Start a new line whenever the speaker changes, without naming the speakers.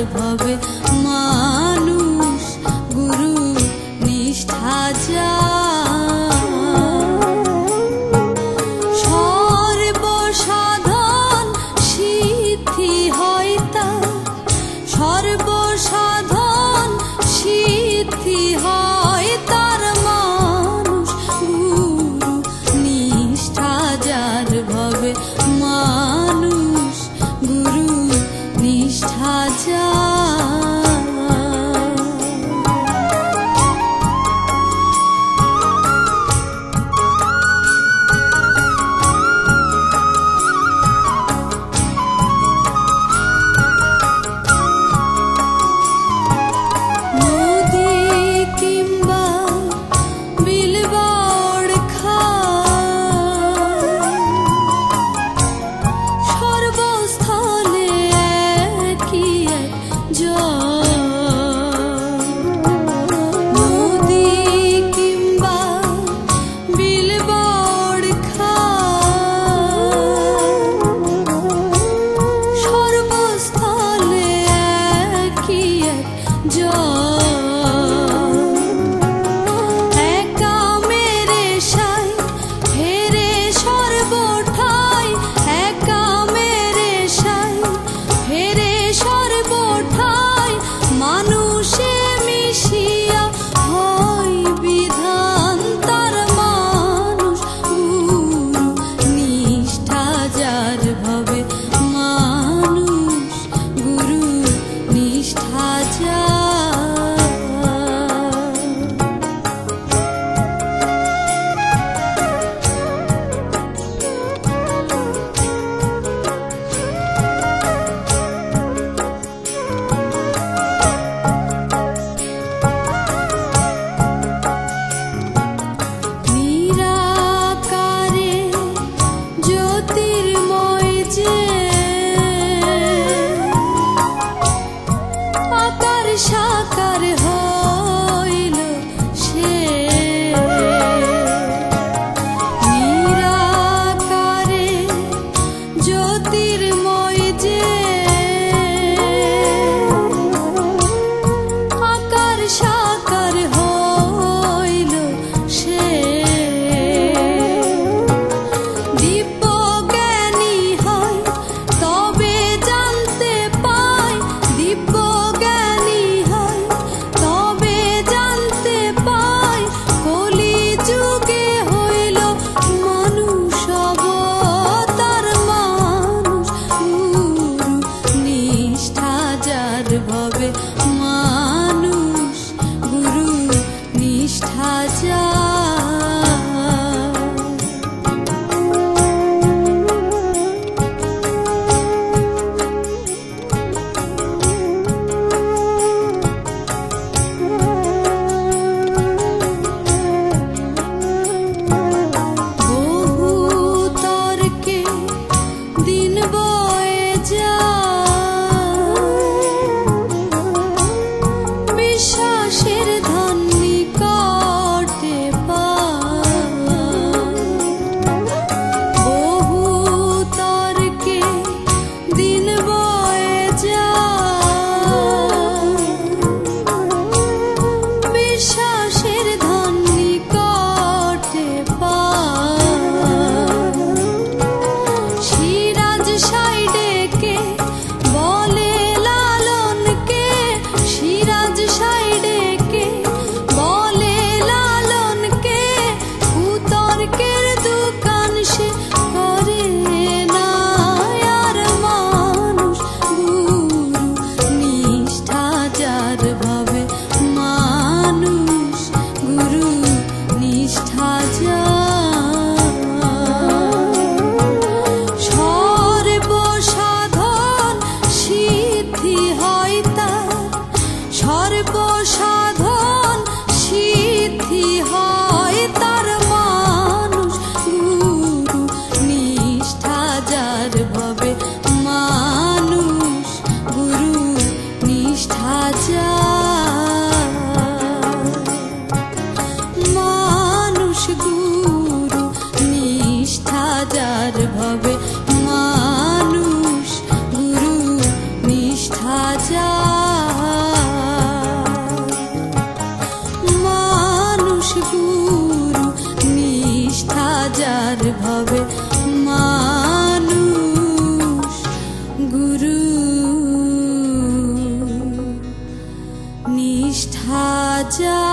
ভবে মানুষ গুরু নিষ্ঠা যা সর্বসাধন সিদ্ধি হয় তার সর্বসাধন সিদ্ধি হয় তার মানুষ গুরু নিষ্ঠা যার ভবে মানুষ গুরু নিষ্ঠা যা সাকার হইল সে নিরাকারে জ্যোতির্ময় যে আকার সাকার হইল সে দিব্য জ্ঞানী হয় তবে জানতে পায় দিব্য ভবে মানুষ গুরু নিষ্ঠা যা বহু তর্কে দিন বয়ে যা বিশ্বাসের ধন নিকটে বহু তর্কে দিন বয়ে যা বিশ্বাসের ধন নিকটে সিরাজ সাইডে কে বলে লালনকে সিরাজ সাইডে কে বলে লালনকে কুতর্কের দোকান সে করে না আর মানুষ গুরু নিষ্ঠা যার ভবে মানুষ গুরু নিষ্ঠা যা সর্বসাধন সিদ্ধি হয় তার সর্বসাধন সিদ্ধি হয় তার মানুষ গুরু নিষ্ঠা যার ভবে মানুষ গুরু নিষ্ঠা যা মানুষ গুরু নিষ্ঠা যার ভবে মানুষ গুরু নিষ্ঠা যা। ভবে মানুষ গুরু নিষ্ঠা